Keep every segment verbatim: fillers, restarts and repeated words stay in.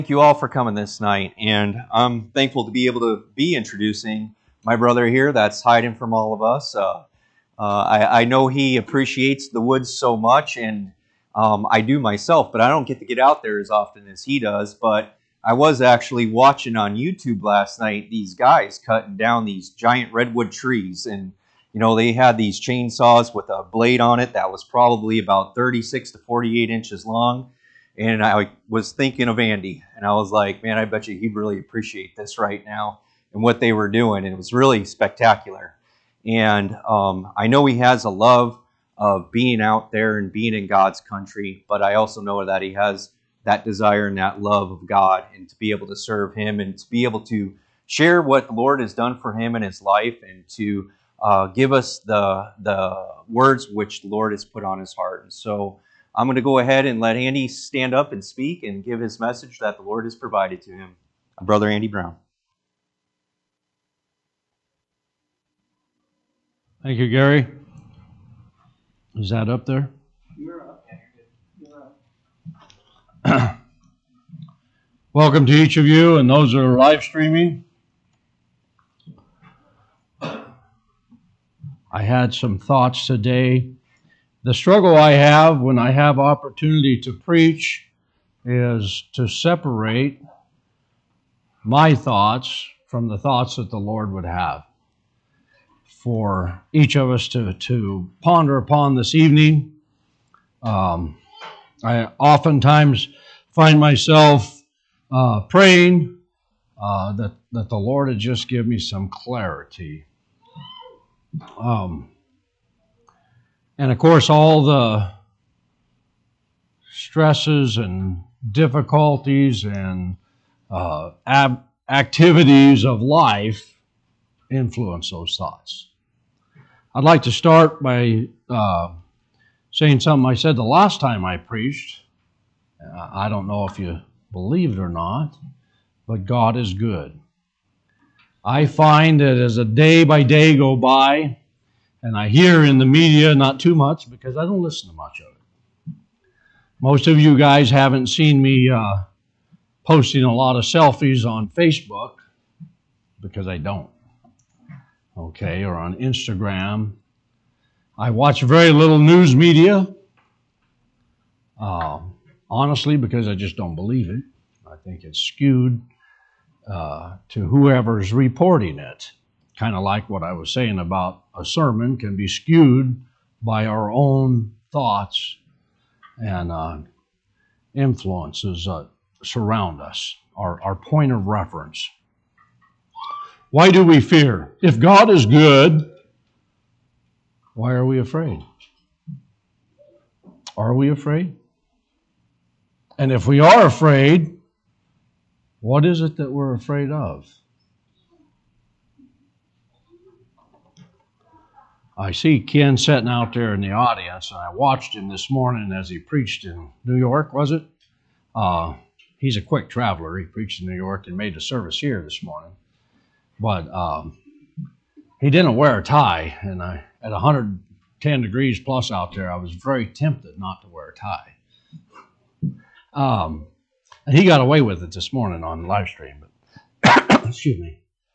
Thank you all for coming this night, and I'm thankful to be able to be introducing my brother here that's hiding from all of us. Uh, uh, I, I know he appreciates the woods so much, and um, I do myself, but I don't get to get out there as often as he does. But I was actually watching on YouTube last night these guys cutting down these giant redwood trees, and you know they had these chainsaws with a blade on it that was probably about thirty-six to forty-eight inches long. And I was thinking of Andy, and I was like, man, I bet you he'd really appreciate this right now and what they were doing. And it was really spectacular. And um, I know he has a love of being out there and being in God's country, but I also know that he has that desire and that love of God and to be able to serve him and to be able to share what the Lord has done for him in his life and to uh, give us the, the words which the Lord has put on his heart. And so I'm going to go ahead and let Andy stand up and speak and give his message that the Lord has provided to him. Brother Andy Brown. Thank you, Gary. Is that up there? You're up. You're up. Welcome to each of you and those that are live streaming. I had some thoughts today. The struggle I have when I have opportunity to preach is to separate my thoughts from the thoughts that the Lord would have for each of us to, to ponder upon this evening. Um, I oftentimes find myself uh, praying uh, that, that the Lord would just give me some clarity. Um, And of course, all the stresses and difficulties and uh, ab- activities of life influence those thoughts. I'd like to start by uh, saying something I said the last time I preached. Uh, I don't know if you believe it or not, but God is good. I find that as a day by day go by, and I hear in the media, not too much, because I don't listen to much of it. Most of you guys haven't seen me uh, posting a lot of selfies on Facebook, because I don't. Okay, or on Instagram. I watch very little news media, uh, honestly, because I just don't believe it. I think it's skewed uh, to whoever's reporting it. Kind of like what I was saying about a sermon can be skewed by our own thoughts and uh, influences that surround us, our, our point of reference. Why do we fear? If God is good, why are we afraid? Are we afraid? And if we are afraid, what is it that we're afraid of? I see Ken sitting out there in the audience, and I watched him this morning as he preached in New York, was it? Uh, he's a quick traveler. He preached in New York and made a service here this morning. But um, he didn't wear a tie, and I, at one hundred ten degrees plus out there, I was very tempted not to wear a tie. Um, and he got away with it this morning on the live stream. But excuse me.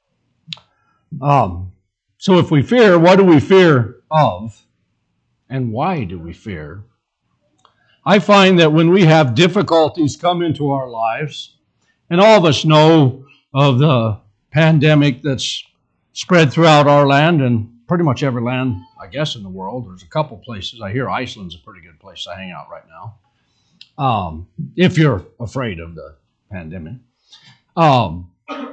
Um, So if we fear, what do we fear of? And why do we fear? I find that when we have difficulties come into our lives, and all of us know of the pandemic that's spread throughout our land and pretty much every land, I guess, in the world. There's a couple places. I hear Iceland's a pretty good place to hang out right now, um, if you're afraid of the pandemic. Um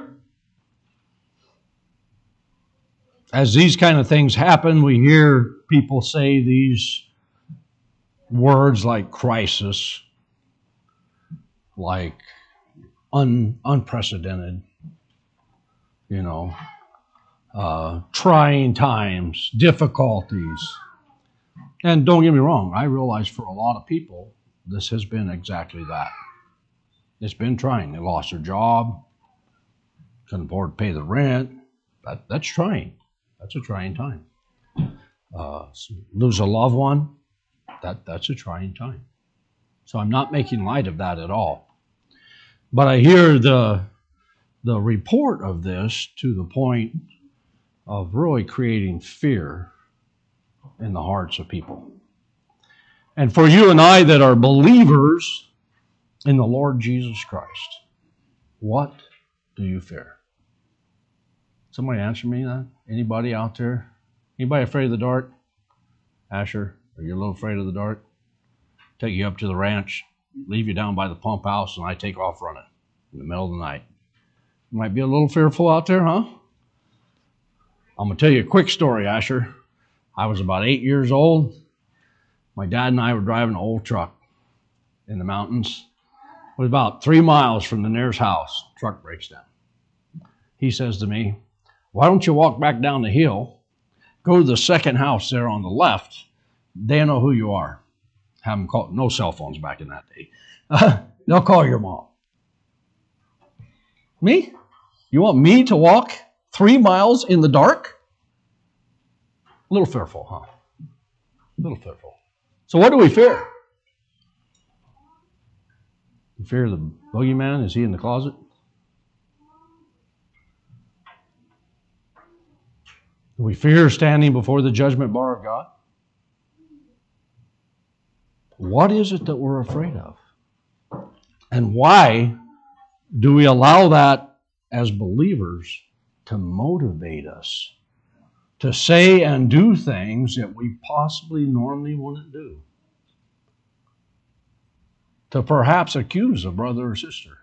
As these kind of things happen, we hear people say these words like crisis, like un, unprecedented, you know, uh, trying times, difficulties. And don't get me wrong, I realize for a lot of people, this has been exactly that. It's been trying. They lost their job, couldn't afford to pay the rent. That, that's trying. That's a trying time. Uh, lose a loved one, that, that's a trying time. So I'm not making light of that at all. But I hear the, the report of this to the point of really creating fear in the hearts of people. And for you and I that are believers in the Lord Jesus Christ, what do you fear? Somebody answer me that? Anybody out there? Anybody afraid of the dark? Asher, are you a little afraid of the dark? Take you up to the ranch, leave you down by the pump house, and I take off running in the middle of the night. You might be a little fearful out there, huh? I'm going to tell you a quick story, Asher. I was about eight years old. My dad and I were driving an old truck in the mountains. It was about three miles from the nearest house. Truck breaks down. He says to me, why don't you walk back down the hill, go to the second house there on the left. They know who you are. Have them call. No cell phones back in that day. Uh, they'll call your mom. Me? You want me to walk three miles in the dark? A little fearful, huh? A little fearful. So what do we fear? We fear the boogeyman. Is he in the closet? Do we fear standing before the judgment bar of God? What is it that we're afraid of? And why do we allow that as believers to motivate us to say and do things that we possibly normally wouldn't do? To perhaps accuse a brother or sister.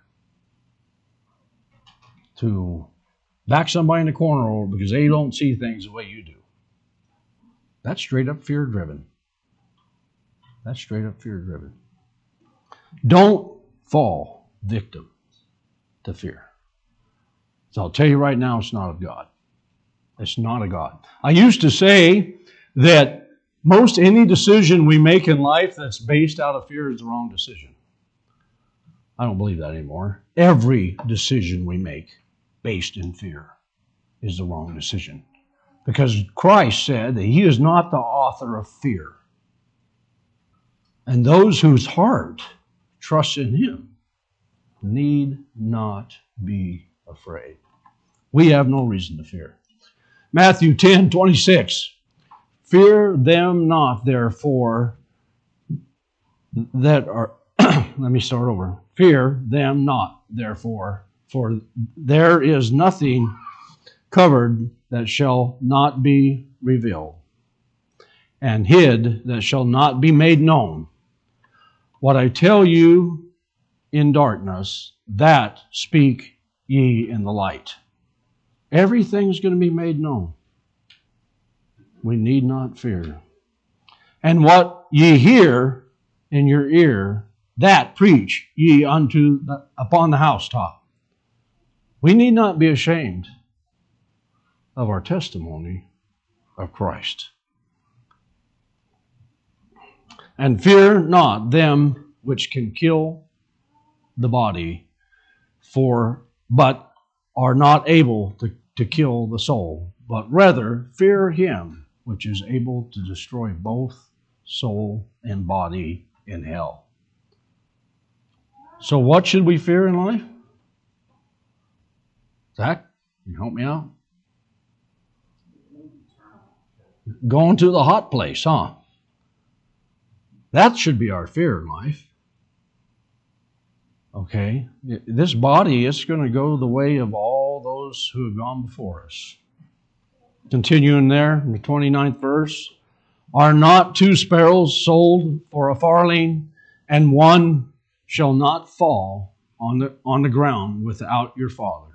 To back somebody in the corner over because they don't see things the way you do. That's straight up fear driven. That's straight up fear driven. Don't fall victim to fear. So I'll tell you right now, it's not of God. It's not of God. I used to say that most any decision we make in life that's based out of fear is the wrong decision. I don't believe that anymore. Every decision we make based in fear is the wrong decision. Because Christ said that He is not the author of fear. And those whose heart trusts in Him need not be afraid. We have no reason to fear. Matthew ten twenty-six. Fear them not, therefore, that are... Let me start over. Fear them not, therefore, for there is nothing covered that shall not be revealed, and hid that shall not be made known. What I tell you in darkness, that speak ye in the light. Everything's going to be made known. We need not fear. And what ye hear in your ear, that preach ye unto the, upon the housetop. We need not be ashamed of our testimony of Christ. And fear not them which can kill the body, for but are not able to, to kill the soul, but rather fear Him which is able to destroy both soul and body in hell. So what should we fear in life? Zach, can you help me out? Going to the hot place, huh? That should be our fear in life. Okay? This body is going to go the way of all those who have gone before us. Continuing there in the twenty-ninth verse. Are not two sparrows sold for a farthing, and one shall not fall on the, on the ground without your Father?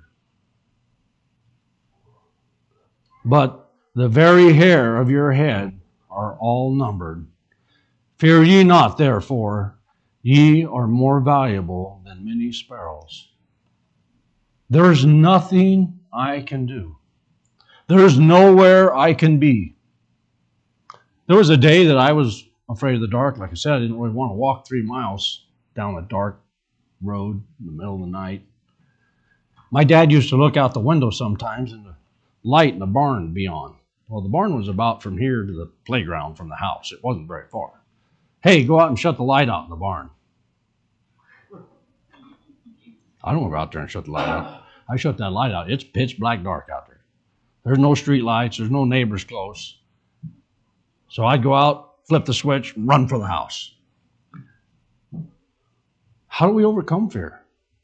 But the very hair of your head are all numbered. Fear ye not, therefore, ye are more valuable than many sparrows. There is nothing I can do. There is nowhere I can be. There was a day that I was afraid of the dark. Like I said, I didn't really want to walk three miles down a dark road in the middle of the night. My dad used to look out the window sometimes and the light in the barn would be on. Well, the barn was about from here to the playground from the house. It wasn't very far. Hey, go out and shut the light out in the barn. I don't go out there and shut the light out. I shut that light out. It's pitch black dark out there. There's no street lights. There's no neighbors close. So I'd go out, flip the switch, run for the house. How do we overcome fear?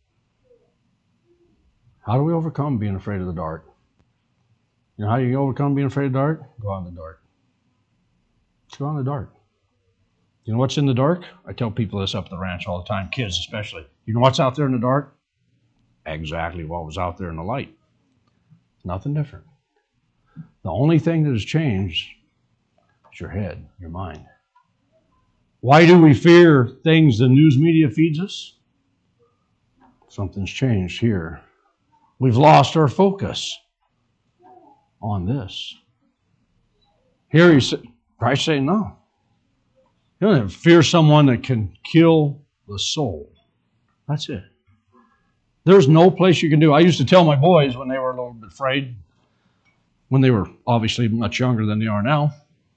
How do we overcome being afraid of the dark? You know how you overcome being afraid of the dark? Go out in the dark. Go out in the dark. You know what's in the dark? I tell people this up at the ranch all the time, kids especially. You know what's out there in the dark? Exactly what was out there in the light. Nothing different. The only thing that has changed is your head, your mind. Why do we fear things the news media feeds us? Something's changed here. We've lost our focus on this. Here he's, Christ saying, no. You don't fear someone that can kill the soul. That's it. There's no place you can do. I used to tell my boys when they were a little bit afraid, when they were obviously much younger than they are now,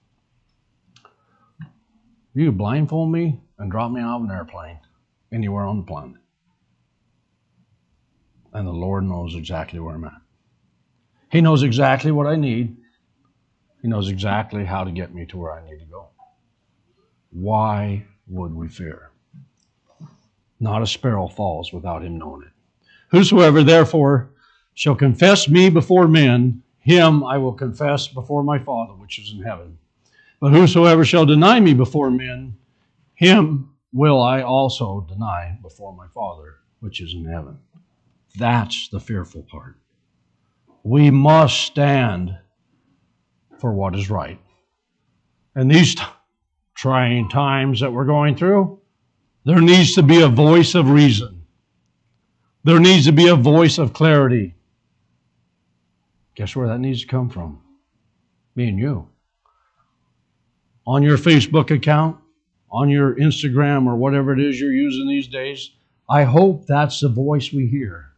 you could blindfold me and drop me out of an airplane anywhere on the planet. And the Lord knows exactly where I'm at. He knows exactly what I need. He knows exactly how to get me to where I need to go. Why would we fear? Not a sparrow falls without him knowing it. Whosoever therefore shall confess me before men, him I will confess before my Father which is in heaven. But whosoever shall deny me before men, him will I also deny before my Father which is in heaven. That's the fearful part. We must stand for what is right. And these t- trying times that we're going through, there needs to be a voice of reason. There needs to be a voice of clarity. Guess where that needs to come from? Me and you. On your Facebook account, on your Instagram, or whatever it is you're using these days, I hope that's the voice we hear.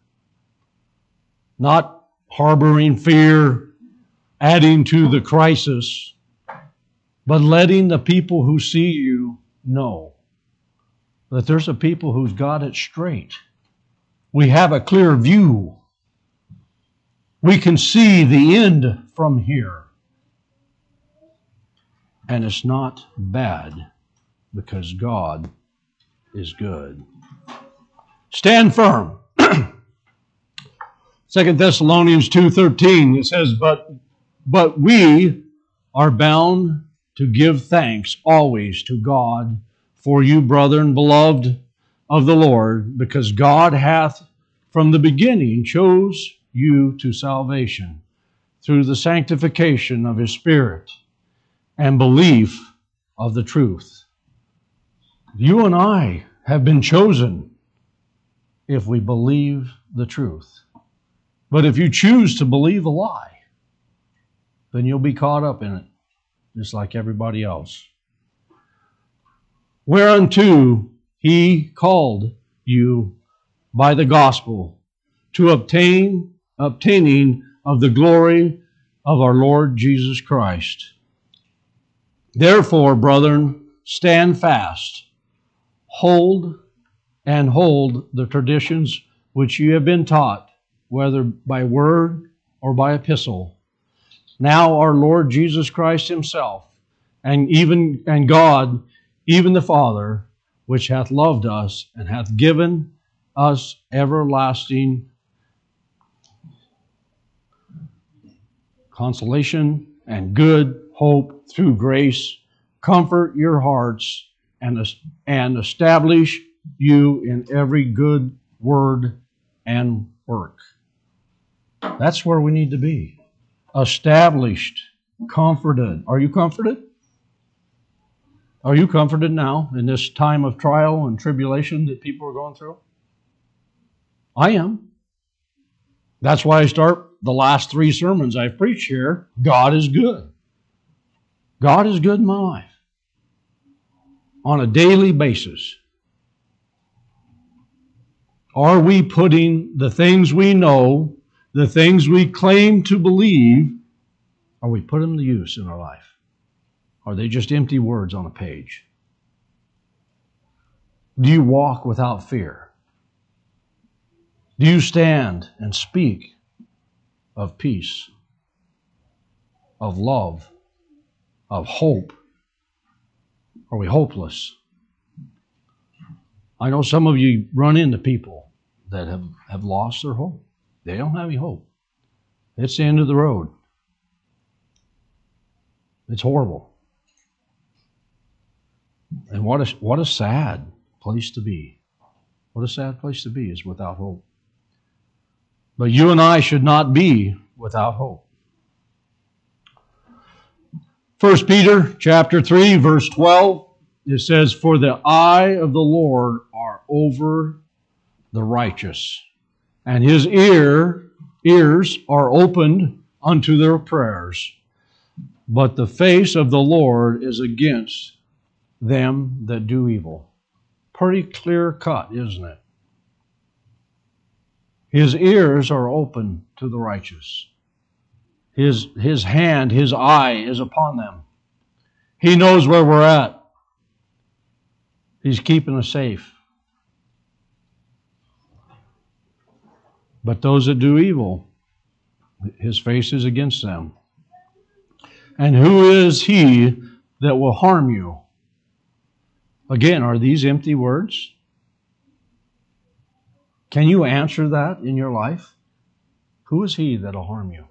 Not harboring fear, adding to the crisis, but letting the people who see you know that there's a people who's got it straight. We have a clear view. We can see the end from here. And it's not bad because God is good. Stand firm. Second Thessalonians two thirteen, it says, but, but we are bound to give thanks always to God for you, brethren, beloved of the Lord, because God hath from the beginning chose you to salvation through the sanctification of His Spirit and belief of the truth. You and I have been chosen if we believe the truth. But if you choose to believe a lie, then you'll be caught up in it, just like everybody else. Whereunto He called you by the gospel to obtain, obtaining of the glory of our Lord Jesus Christ. Therefore, brethren, stand fast, hold and hold the traditions which you have been taught, whether by word or by epistle. Now our Lord Jesus Christ Himself, and even and God, even the Father, which hath loved us and hath given us everlasting consolation and good hope through grace, comfort your hearts and, and establish you in every good word and work. That's where we need to be. Established, comforted. Are you comforted? Are you comforted now in this time of trial and tribulation that people are going through? I am. That's why I start the last three sermons I've preached here. God is good. God is good in my life. On a daily basis. Are we putting the things we know, the things we claim to believe, are we putting them to use in our life? Are they just empty words on a page? Do you walk without fear? Do you stand and speak of peace, of love, of hope? Are we hopeless? I know some of you run into people that have, have lost their hope. They don't have any hope. It's the end of the road. It's horrible. And what a, what a sad place to be. What a sad place to be is without hope. But you and I should not be without hope. First Peter chapter three, verse twelve, it says, "For the eye of the Lord are over the righteous, and his ear ears are opened unto their prayers. But the face of the Lord is against them that do evil." Pretty clear cut, isn't it? His ears are open to the righteous. His, his hand, His eye is upon them. He knows where we're at. He's keeping us safe. But those that do evil, His face is against them. And who is he that will harm you? Again, are these empty words? Can you answer that in your life? Who is he that will harm you?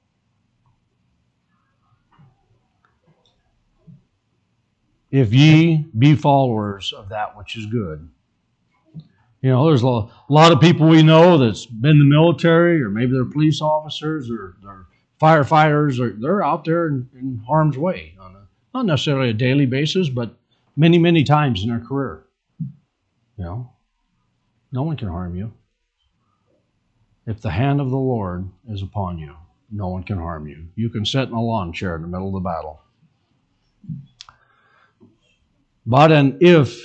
If ye be followers of that which is good. You know, there's a lot of people we know that's been in the military, or maybe they're police officers, or they're firefighters, or they're out there in, in harm's way on a, not necessarily a daily basis, but many, many times in their career. You know, no one can harm you. If the hand of the Lord is upon you, no one can harm you. You can sit in a lawn chair in the middle of the battle. But and if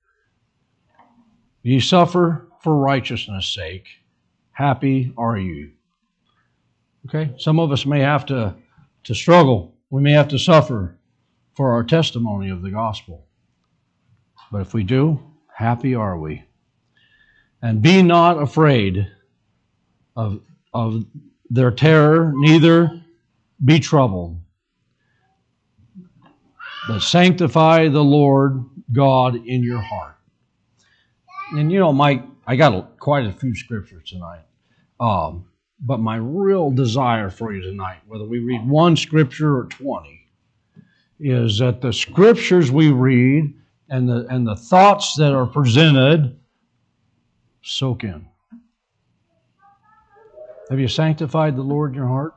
ye suffer for righteousness' sake, happy are you. Okay? Some of us may have to, to struggle. We may have to suffer for our testimony of the gospel. But if we do, happy are we. And be not afraid of, of their terror, neither be troubled. But sanctify the Lord God in your heart. And you know, Mike, I got a, quite a few scriptures tonight. Um, but my real desire for you tonight, whether we read one scripture or twenty, is that the scriptures we read and the and the thoughts that are presented soak in. Have you sanctified the Lord in your heart?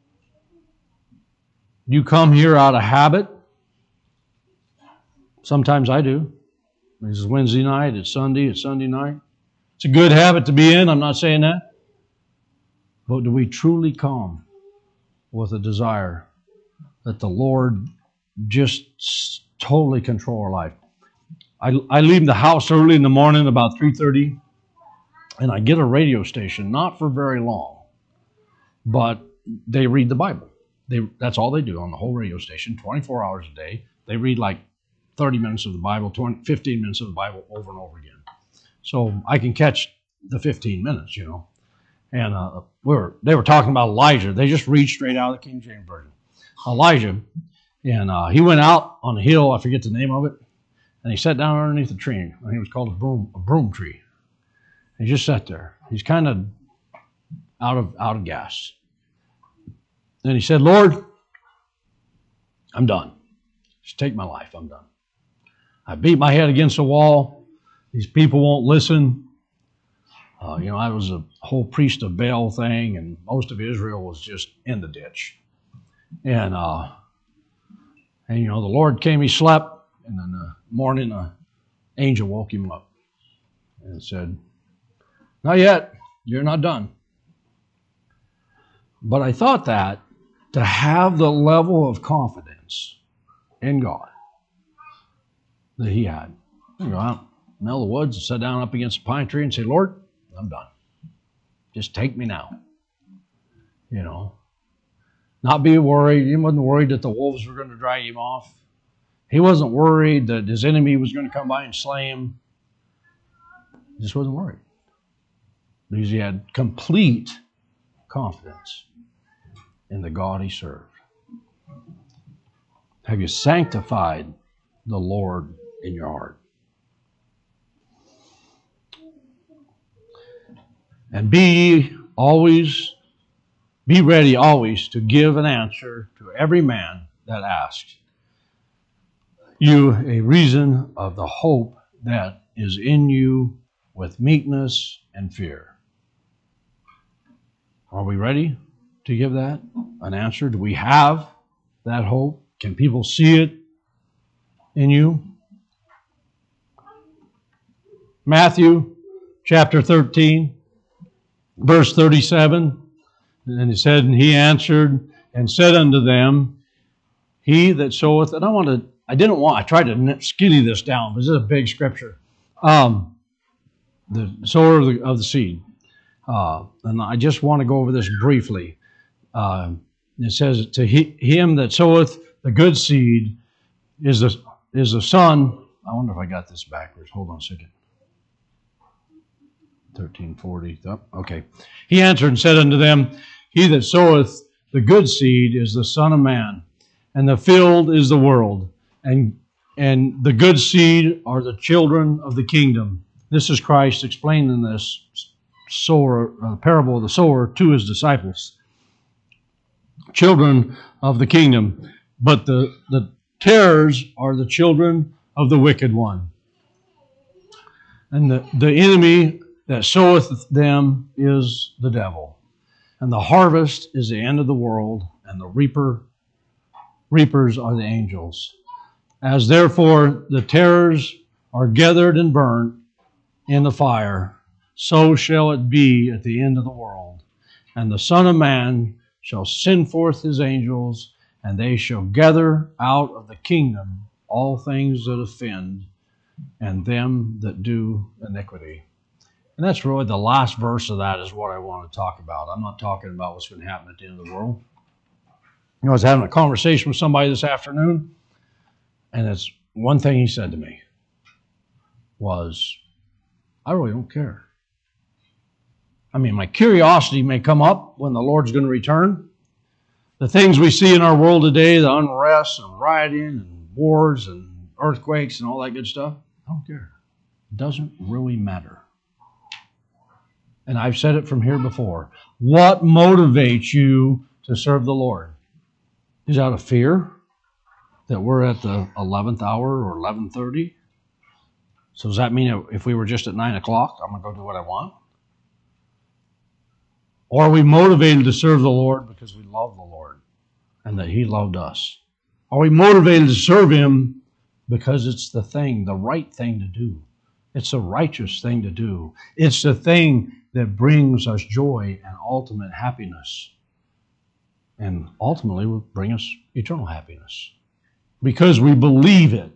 Do you come here out of habit? Sometimes I do. This is Wednesday night, it's Sunday, it's Sunday night. It's a good habit to be in, I'm not saying that. But do we truly come with a desire that the Lord just totally control our life? I, I leave the house early in the morning, about three thirty, and I get a radio station, not for very long, but they read the Bible. They, that's all they do on the whole radio station, twenty-four hours a day. They read like thirty minutes of the Bible, twenty, fifteen minutes of the Bible over and over again. So I can catch the fifteen minutes, you know. And uh, we were, they were talking about Elijah. They just read straight out of the King James Version. Elijah, and uh, he went out on a hill, I forget the name of it, and he sat down underneath a tree. I think it was called a broom, a broom tree. And he just sat there. He's kind of out of out of gas. And he said, "Lord, I'm done. Just take my life. I'm done. I beat my head against the wall. These people won't listen. Uh, you know, I was a whole priest of Baal thing, and most of Israel was just in the ditch. And, uh, and you know, the Lord came, he slept, and in the morning, an angel woke him up and said, 'Not yet. You're not done.' But I thought that to have the level of confidence in God that he had, you go out in the middle of the woods and sit down up against a pine tree and say, 'Lord, I'm done. Just take me now.' You know, not be worried. He wasn't worried that the wolves were going to drag him off. He wasn't worried that his enemy was going to come by and slay him. He just wasn't worried. because he had complete confidence in the God he served. Have you sanctified the Lord in your heart? And be always, be ready always to give an answer to every man that asks you a reason of the hope that is in you with meekness and fear. Are we ready to give that an answer? Do we have that hope? Can people see it in you? Matthew chapter thirteen, verse thirty-seven. And he said, and he answered and said unto them, he that soweth, and I want to, I didn't want, I tried to skinny this down, but this is a big scripture. Um, the sower of the, of the seed. Uh, and I just want to go over this briefly. Uh, it says, to he, him that soweth the good seed is the, is the son. I wonder if I got this backwards. Hold on a second. thirteen forty. Oh, okay. He answered and said unto them, he that soweth the good seed is the Son of Man, and the field is the world, and and the good seed are the children of the kingdom. This is Christ explaining this sower, uh, parable of the sower to his disciples. Children of the kingdom, but the, the tares are the children of the wicked one. And the, the enemy that soweth them is the devil. And the harvest is the end of the world, and the reaper reapers are the angels. As therefore the tares are gathered and burnt in the fire, so shall it be at the end of the world. And the Son of Man shall send forth his angels, and they shall gather out of the kingdom all things that offend, and them that do iniquity. And that's really the last verse of that is what I want to talk about. I'm not talking about what's going to happen at the end of the world. You know, I was having a conversation with somebody this afternoon, and it's one thing he said to me was, I really don't care. I mean, my curiosity may come up when the Lord's going to return. The things we see in our world today, the unrest and rioting and wars and earthquakes and all that good stuff, I don't care. It doesn't really matter. And I've said it from here before. What motivates you to serve the Lord? Is out of fear that we're at the eleventh hour or eleven thirty? So does that mean if we were just at nine o'clock, I'm going to go do what I want? Or are we motivated to serve the Lord because we love the Lord and that He loved us? Are we motivated to serve Him because it's the thing, the right thing to do? It's the righteous thing to do. It's the thing that brings us joy and ultimate happiness. And ultimately will bring us eternal happiness. Because we believe it.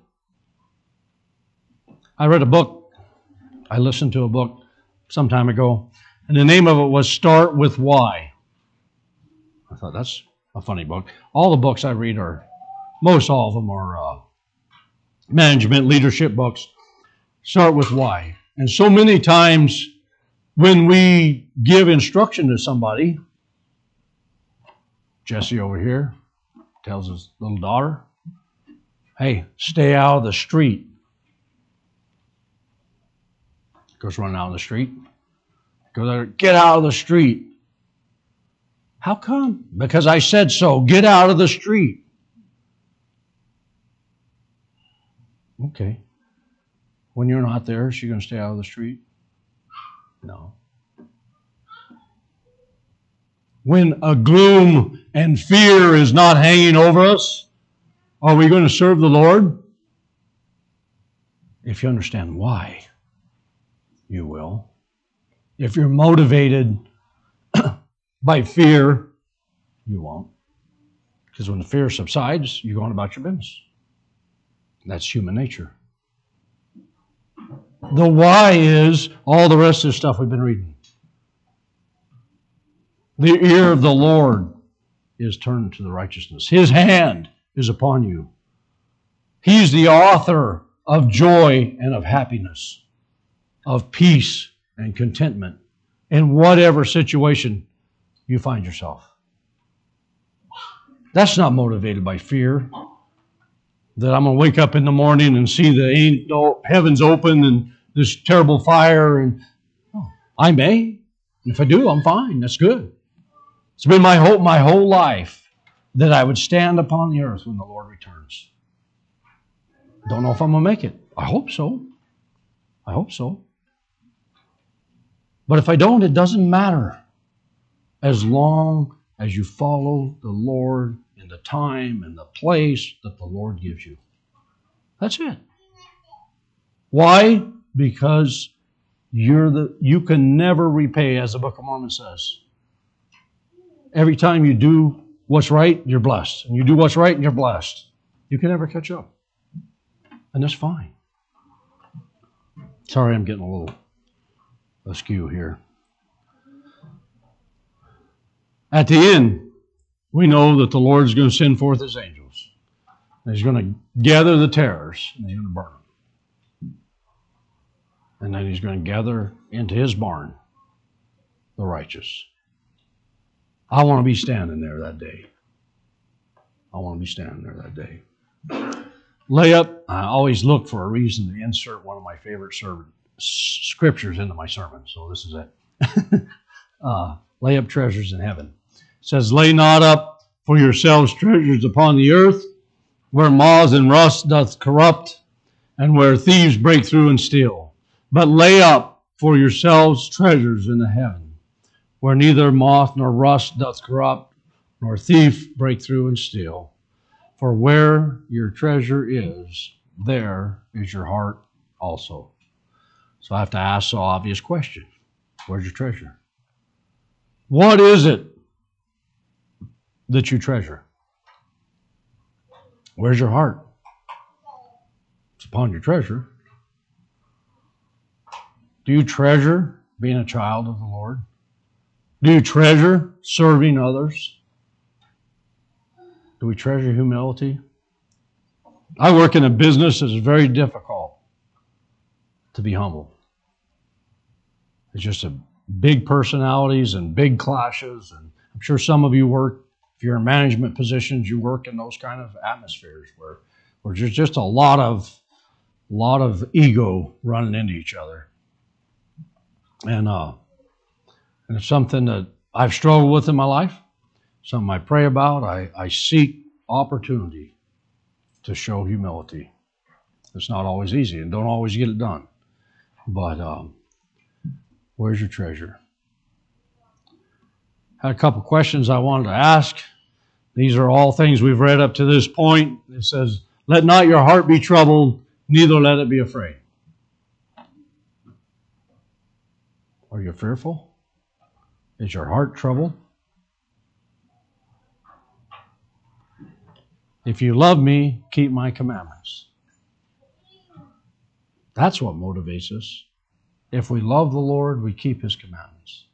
I read a book, I listened to a book some time ago, and the name of it was Start With Why. I thought, that's a funny book. All the books I read are, most all of them are uh, management, leadership books. Start with why. And so many times when we give instruction to somebody, Jesse over here tells his little daughter, hey, stay out of the street. Goes running out of the street. Go there, get out of the street. How come? Because I said so. Get out of the street. Okay. When you're not there, is she going to stay out of the street? No. When a gloom and fear is not hanging over us, are we going to serve the Lord? If you understand why, you will. If you're motivated by fear, you won't. Because when the fear subsides, you're going about your business. That's human nature. The why is all the rest of the stuff we've been reading. The ear of the Lord is turned to the righteousness. His hand is upon you. He's the author of joy and of happiness, of peace and contentment in whatever situation you find yourself. That's not motivated by fear. That I'm going to wake up in the morning and see the angel, heavens open and this terrible fire. And oh, I may. And if I do, I'm fine. That's good. It's been my hope my whole life that I would stand upon the earth when the Lord returns. Don't know if I'm going to make it. I hope so. I hope so. But if I don't, it doesn't matter. As long as you follow the Lord in the time and the place that the Lord gives you. That's it. Why? Because you're the you can never repay, as the Book of Mormon says. Every time you do what's right, you're blessed. And you do what's right, and you're blessed. You can never catch up. And that's fine. Sorry, I'm getting a little askew here. At the end, we know that the Lord is going to send forth His angels. And He's going to gather the tares, and He's going to burn them. And then He's going to gather into His barn the righteous. I want to be standing there that day. I want to be standing there that day. Lay up. I always look for a reason to insert one of my favorite sermon, scriptures into my sermon. So this is it. uh, lay up treasures in heaven. It says, lay not up for yourselves treasures upon the earth, where moths and rust doth corrupt, and where thieves break through and steal. But lay up for yourselves treasures in the heaven, where neither moth nor rust doth corrupt, nor thief break through and steal. For where your treasure is, there is your heart also. So I have to ask the obvious question. Where's your treasure? What is it that you treasure? Where's your heart? It's upon your treasure. Do you treasure being a child of the Lord? Do you treasure serving others? Do we treasure humility? I work in a business that is very difficult to be humble. It's just a big personalities and big clashes. And I'm sure some of you work, if you're in management positions, you work in those kind of atmospheres where, where there's just a lot of, lot of ego running into each other. And, uh, and it's something that I've struggled with in my life. Something I pray about. I, I seek opportunity to show humility. It's not always easy and don't always get it done. But um, where's your treasure? Had a couple questions I wanted to ask. These are all things we've read up to this point. It says, let not your heart be troubled, neither let it be afraid. Are you fearful? Is your heart troubled? If you love me, keep my commandments. That's what motivates us. If we love the Lord, we keep His commandments.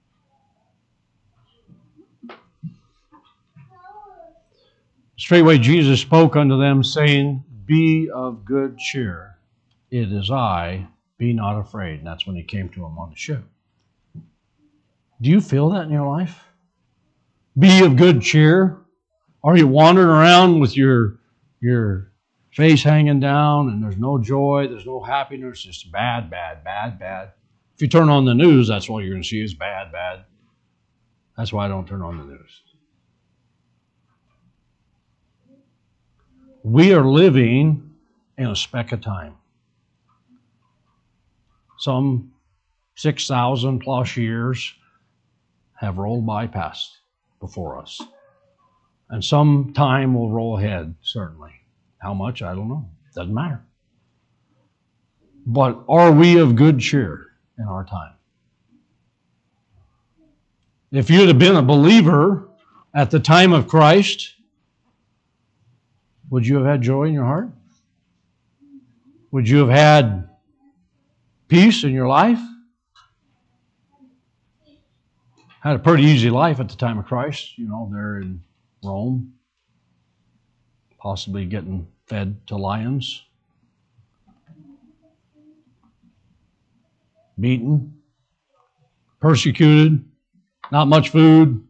Straightway Jesus spoke unto them, saying, be of good cheer. It is I, be not afraid. And that's when He came to them on the ship. Do you feel that in your life? Be of good cheer. Are you wandering around with your, your face hanging down and there's no joy, there's no happiness, just bad, bad, bad, bad? If you turn on the news, that's all you're going to see is bad, bad. That's why I don't turn on the news. We are living in a speck of time. Some six thousand plus years have rolled by past before us. And some time will roll ahead, certainly. How much, I don't know. Doesn't matter. But are we of good cheer in our time? If you'd have been a believer at the time of Christ, would you have had joy in your heart? Would you have had peace in your life? Had a pretty easy life at the time of Christ, you know, there in Rome, possibly getting fed to lions, beaten, persecuted, not much food.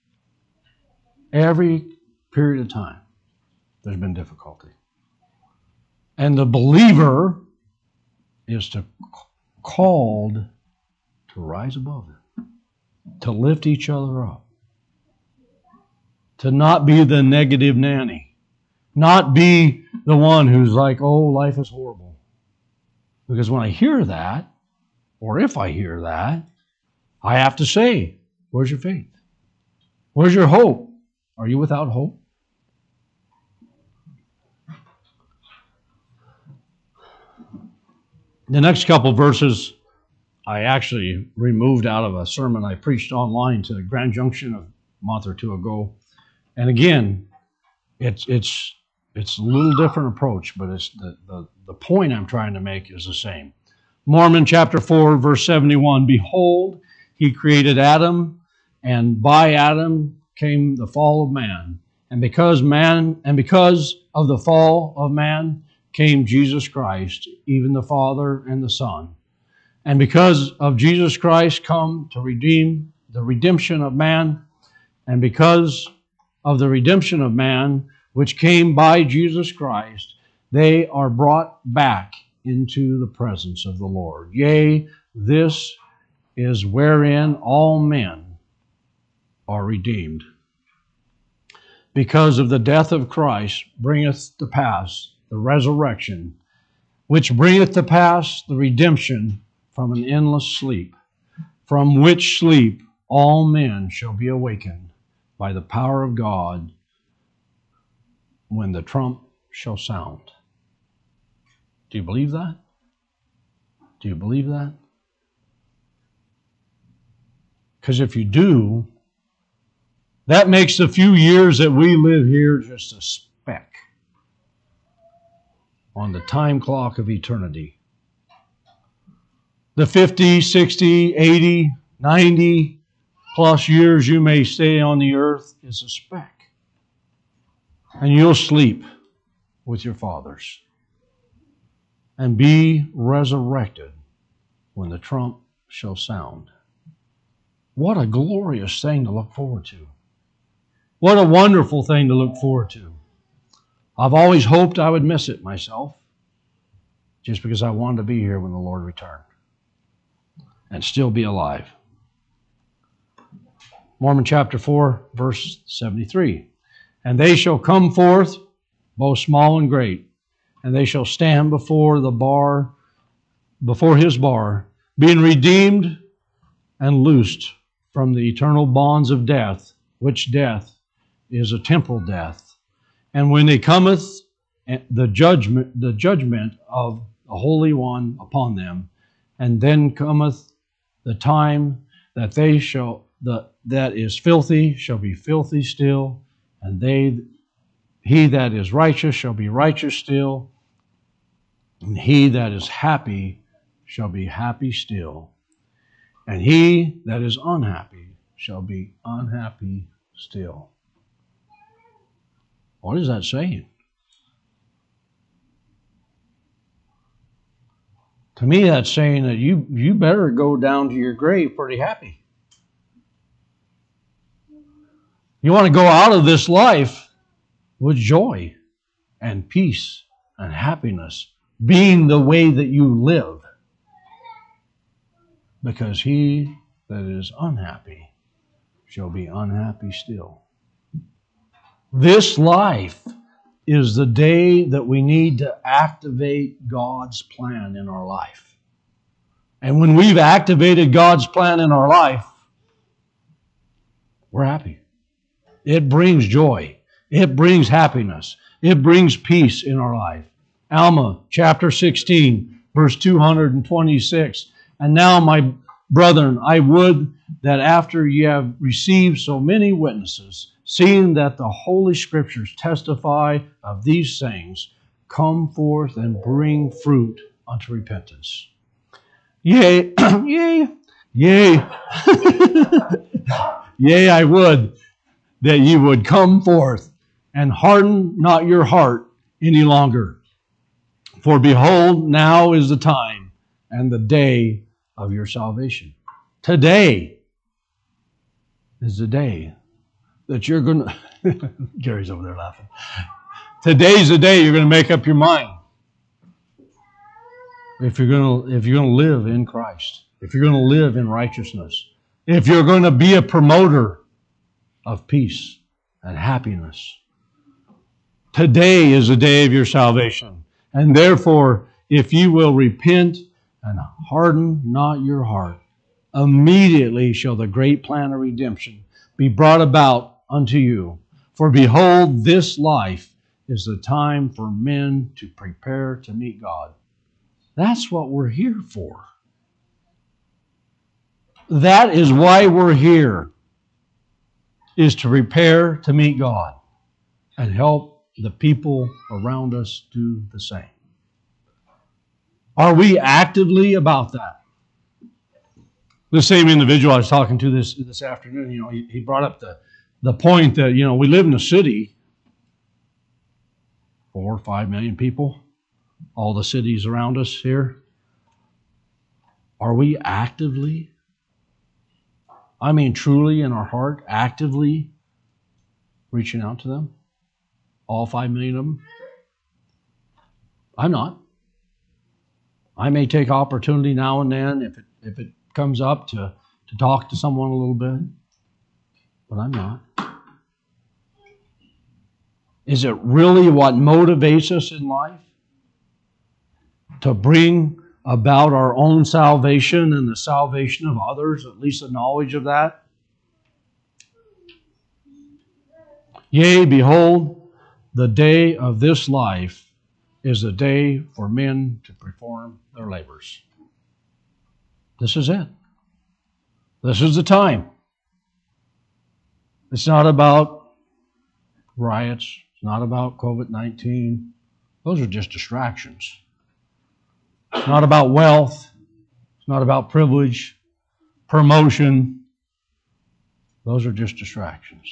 Every period of time, there's been difficulty. And the believer is to called to rise above it, to lift each other up, to not be the negative nanny, not be the one who's like, oh, life is horrible. Because when I hear that, or if I hear that, I have to say, where's your faith? Where's your hope? Are you without hope? The next couple verses I actually removed out of a sermon I preached online to Grand Junction a month or two ago. And again, it's it's it's a little different approach, but it's the, the, the point I'm trying to make is the same. Mormon chapter four, verse seventy-one, behold, he created Adam, and by Adam came the fall of man. And because man, and because of the fall of man came Jesus Christ, even the Father and the Son. And because of Jesus Christ come to redeem the redemption of man, and because of the redemption of man, which came by Jesus Christ, they are brought back into the presence of the Lord. Yea, this is wherein all men are redeemed. Because of the death of Christ bringeth to pass the resurrection, which bringeth to pass the redemption from an endless sleep, from which sleep all men shall be awakened by the power of God when the trump shall sound. Do you believe that? Do you believe that? Because if you do, that makes the few years that we live here just a speck on the time clock of eternity. The fifty, sixty, eighty, ninety plus years you may stay on the earth is a speck. And you'll sleep with your fathers and be resurrected when the trump shall sound. What a glorious thing to look forward to. What a wonderful thing to look forward to. I've always hoped I would miss it myself, just because I wanted to be here when the Lord returned and still be alive. Mormon chapter four, verse seventy-three. And they shall come forth, both small and great, and they shall stand before the bar, before his bar, being redeemed and loosed from the eternal bonds of death, which death is a temporal death. And when they cometh the judgment, the judgment of the Holy One upon them, and then cometh the time that they shall the that is filthy shall be filthy still, and they he that is righteous shall be righteous still, and he that is happy shall be happy still, and he that is unhappy shall be unhappy still. What is that saying? To me, that's saying that you, you better go down to your grave pretty happy. You want to go out of this life with joy and peace and happiness, being the way that you live. Because he that is unhappy shall be unhappy still. This life is the day that we need to activate God's plan in our life. And when we've activated God's plan in our life, we're happy. It brings joy. It brings happiness. It brings peace in our life. Alma chapter sixteen, verse two hundred twenty-six. And now, my brethren, I would that after ye have received so many witnesses, seeing that the Holy Scriptures testify of these things, come forth and bring fruit unto repentance. Yea, yea, yea, yea, I would that ye would come forth and harden not your heart any longer. For behold, now is the time and the day of your salvation. Today is the day that you're going to... Gary's over there laughing. Today's the day you're going to make up your mind. If you're going to, if you're going to live in Christ, if you're going to live in righteousness, if you're going to be a promoter of peace and happiness, today is the day of your salvation. And therefore, if you will repent and harden not your heart, immediately shall the great plan of redemption be brought about unto you. For behold, this life is the time for men to prepare to meet God. That's what we're here for. That is why we're here, is to prepare to meet God and help the people around us do the same. Are we actively about that? The same individual I was talking to this this afternoon, you know, he, he brought up the, the point that, you know, we live in a city, four or five million people, all the cities around us here. Are we actively, I mean truly in our heart, actively reaching out to them? All five million of them? I'm not. I may take opportunity now and then if it, if it comes up to, to talk to someone a little bit, but I'm not. Is it really what motivates us in life? To bring about our own salvation and the salvation of others, at least the knowledge of that? Yea, behold, the day of this life is the day for men to perform their labors. This is it. This is the time. It's not about riots. It's not about covid nineteen. Those are just distractions. It's not about wealth. It's not about privilege, promotion. Those are just distractions.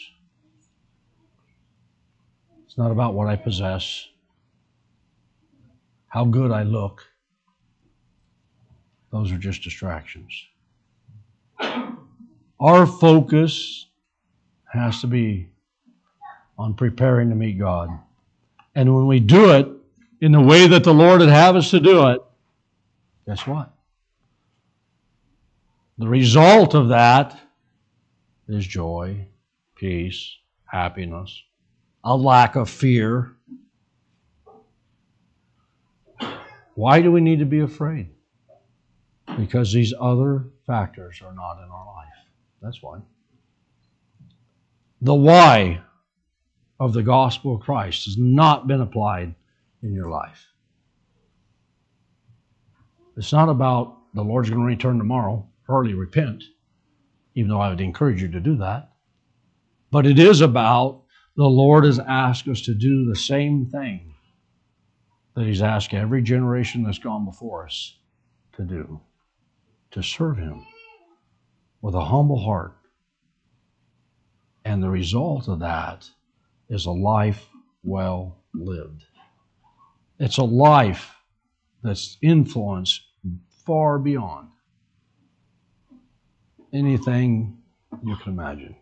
It's not about what I possess, how good I look. Those are just distractions. Our focus has to be on preparing to meet God. And when we do it in the way that the Lord would have us to do it, guess what? The result of that is joy, peace, happiness, a lack of fear. Why do we need to be afraid? Because these other factors are not in our life. That's why. The why of the gospel of Christ has not been applied in your life. It's not about the Lord's going to return tomorrow. Hurry, repent, even though I would encourage you to do that. But it is about the Lord has asked us to do the same thing that He's asked every generation that's gone before us to do, to serve Him with a humble heart. And the result of that is a life well lived. It's a life that's influenced far beyond anything you can imagine.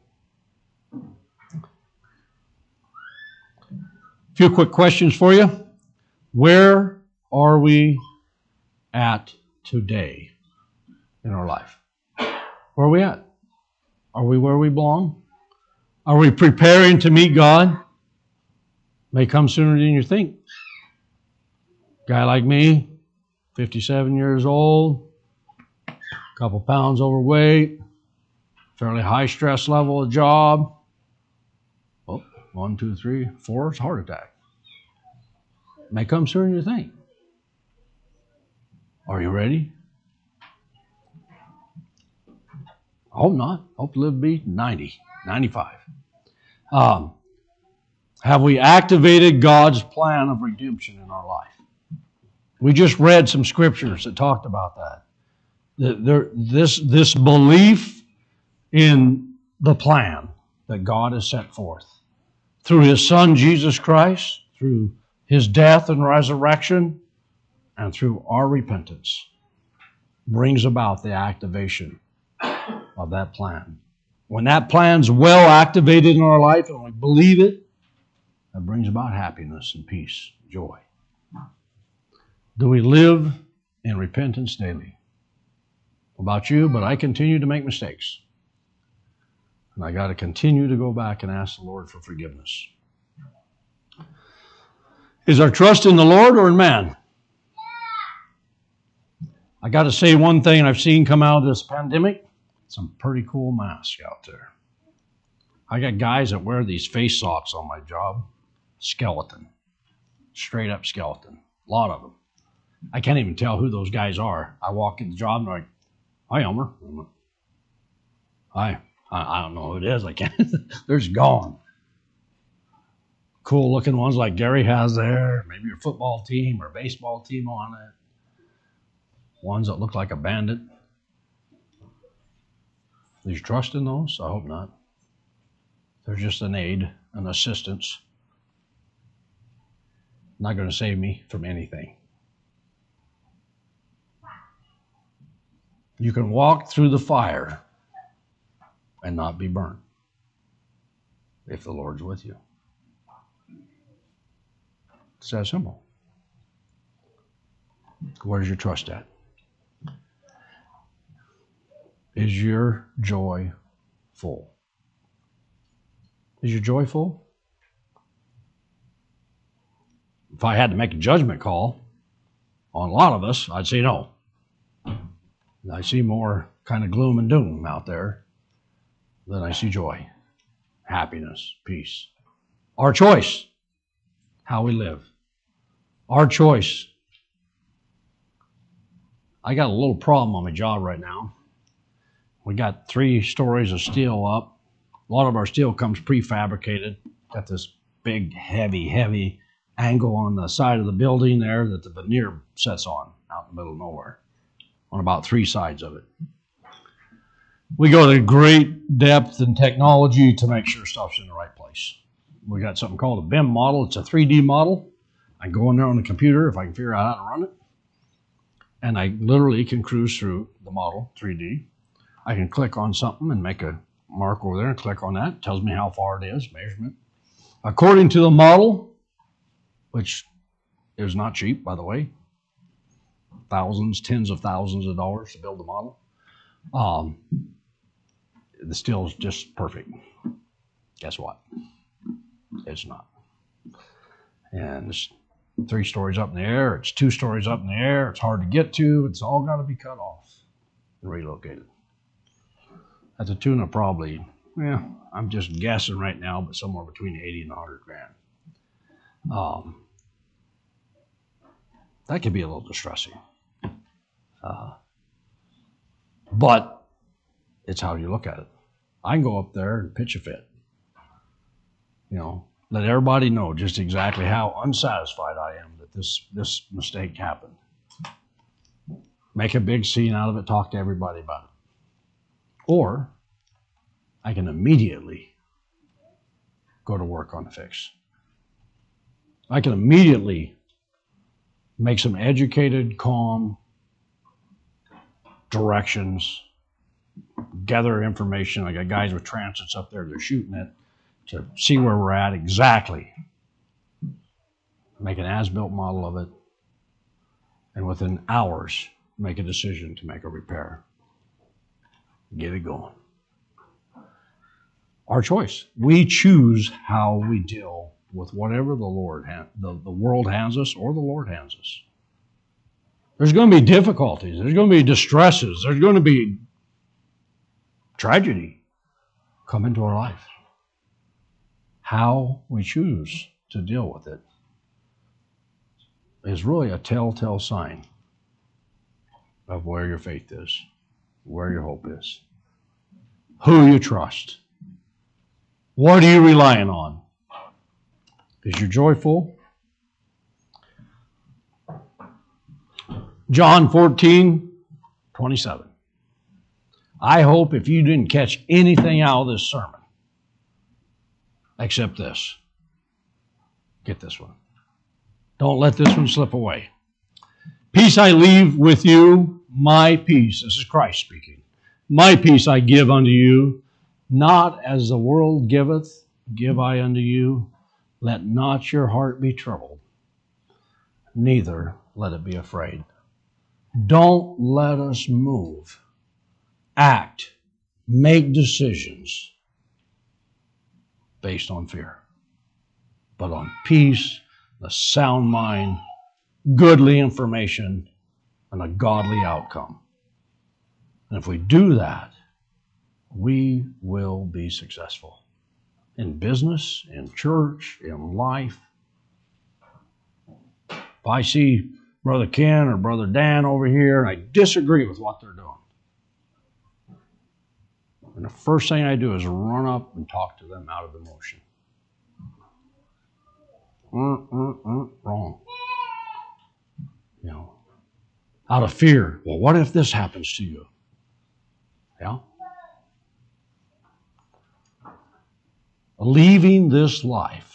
A few quick questions for you. Where are we at today in our life? Where are we at? Are we where we belong? Are we preparing to meet God? May come sooner than you think. Guy like me, fifty-seven years old, a couple pounds overweight, fairly high stress level of job. Oh, one, two, three, four, it's a heart attack. May come sooner than you think. Are you ready? I hope not. Hope to live to be ninety, ninety-five. Um, have we activated God's plan of redemption in our life? We just read some scriptures that talked about that. There, this, this belief in the plan that God has set forth through His Son, Jesus Christ, through His death and resurrection, and through our repentance, brings about the activation of that plan. When that plan's well activated in our life and we believe it, that brings about happiness and peace, joy. Do we live in repentance daily? About you, but I continue to make mistakes. And I got to continue to go back and ask the Lord for forgiveness. Is our trust in the Lord or in man? I got to say one thing I've seen come out of this pandemic. Some pretty cool masks out there. I got guys that wear these face socks on my job. Skeleton. Straight up skeleton. A lot of them. I can't even tell who those guys are. I walk in the job and they're like, hi, Elmer. I'm like, hi. I, I don't know who it is. I can't. They're just gone. Cool looking ones like Gary has there. Maybe your football team or baseball team on it. Ones that look like a bandit. Do you trust in those? I hope not. They're just an aid, an assistance. Not going to save me from anything. You can walk through the fire and not be burned if the Lord's with you. It's that simple. Where's your trust at? Is your joy full? Is your joy full? If I had to make a judgment call on a lot of us, I'd say no. I see more kind of gloom and doom out there than I see joy, happiness, peace. Our choice, how we live. Our choice. I got a little problem on my job right now. We got three stories of steel up. A lot of our steel comes prefabricated. Got this big, heavy, heavy angle on the side of the building there that the veneer sets on out in the middle of nowhere on about three sides of it. We go to great depth and technology to make sure stuff's in the right place. We got something called a B I M model. It's a three D model. I go in there on the computer if I can figure out how to run it. And I literally can cruise through the model, three D. I can click on something and make a mark over there and click on that. It tells me how far it is, measurement. According to the model, which is not cheap, by the way, thousands, tens of thousands of dollars to build the model, um, the steel is just perfect. Guess what? It's not. And it's three stories up in the air. It's two stories up in the air. It's hard to get to. It's all got to be cut off and relocated. At the tune of probably, yeah, I'm just guessing right now, but somewhere between eighty and one hundred grand. Um, that could be a little distressing. Uh, but it's how you look at it. I can go up there and pitch a fit. You know, let everybody know just exactly how unsatisfied I am that this, this mistake happened. Make a big scene out of it, talk to everybody about it. Or I can immediately go to work on the fix. I can immediately make some educated, calm directions, gather information. I got guys with transits up there, they're shooting it to see where we're at exactly. Make an as-built model of it, and within hours, make a decision to make a repair. Get it going. Our choice. We choose how we deal with whatever the Lord, ha- the, the world hands us or the Lord hands us. There's going to be difficulties. There's going to be distresses. There's going to be tragedy come into our life. How we choose to deal with it is really a telltale sign of where your faith is, where your hope is, who you trust. What are you relying on? Is your joy full? John fourteen, twenty-seven. I hope if you didn't catch anything out of this sermon, except this, get this one. Don't let this one slip away. Peace I leave with you, my peace. This is Christ speaking. My peace I give unto you, not as the world giveth, give I unto you. Let not your heart be troubled, neither let it be afraid. Don't let us move, act, make decisions based on fear, but on peace, a sound mind, goodly information, and a godly outcome. And if we do that, we will be successful in business, in church, in life. If I see Brother Ken or Brother Dan over here and I disagree with what they're doing, and the first thing I do is run up and talk to them out of emotion. Mm, mm, mm, wrong. You know, out of fear. Well, what if this happens to you? Yeah. Leaving this life,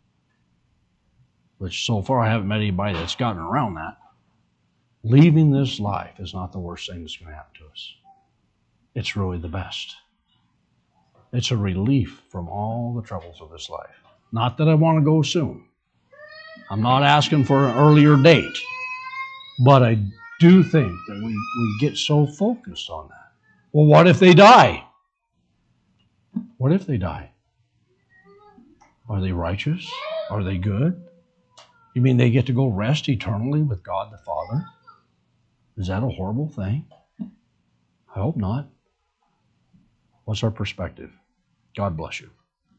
which so far I haven't met anybody that's gotten around that, leaving this life is not the worst thing that's going to happen to us. It's really the best. It's a relief from all the troubles of this life. Not that I want to go soon. I'm not asking for an earlier date. But I do think that we, we get so focused on that. Well, what if they die? What if they die? Are they righteous? Are they good? You mean they get to go rest eternally with God the Father? Is that a horrible thing? I hope not. What's our perspective? God bless you.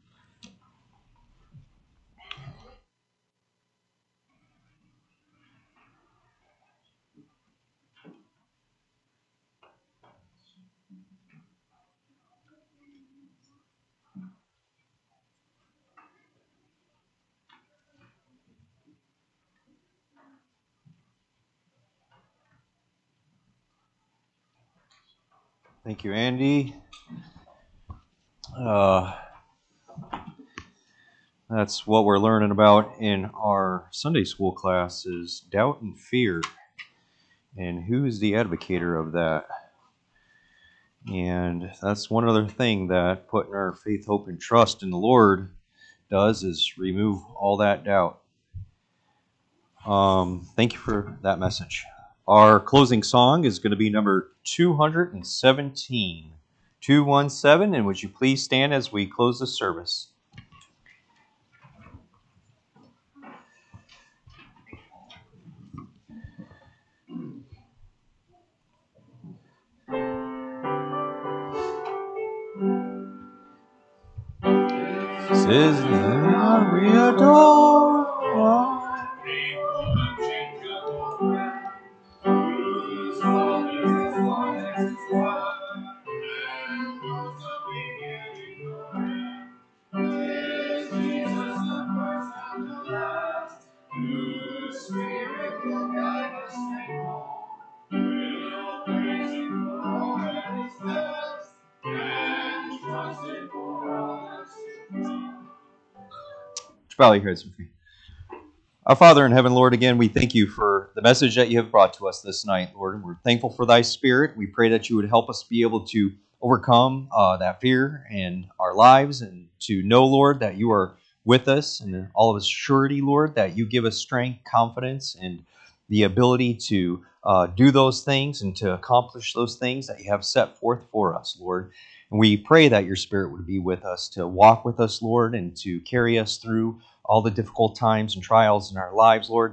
Thank you, Andy. Uh, that's what we're learning about in our Sunday school class is doubt and fear. And who is the advocator of that? And that's one other thing that putting our faith, hope, and trust in the Lord does is remove all that doubt. Um, thank you for that message. Our closing song is going to be number two hundred seventeen. two seventeen, and would you please stand as we close the service? Says that we adore. Bow your heads with me. Our Father in heaven, Lord, again, we thank you for the message that you have brought to us this night, Lord. And we're thankful for thy Spirit. We pray that you would help us be able to overcome uh, that fear in our lives and to know, Lord, that you are with us and all of us surety, Lord, that you give us strength, confidence, and the ability to uh, do those things and to accomplish those things that you have set forth for us, Lord. And we pray that your Spirit would be with us to walk with us, Lord, and to carry us through all the difficult times and trials in our lives, Lord.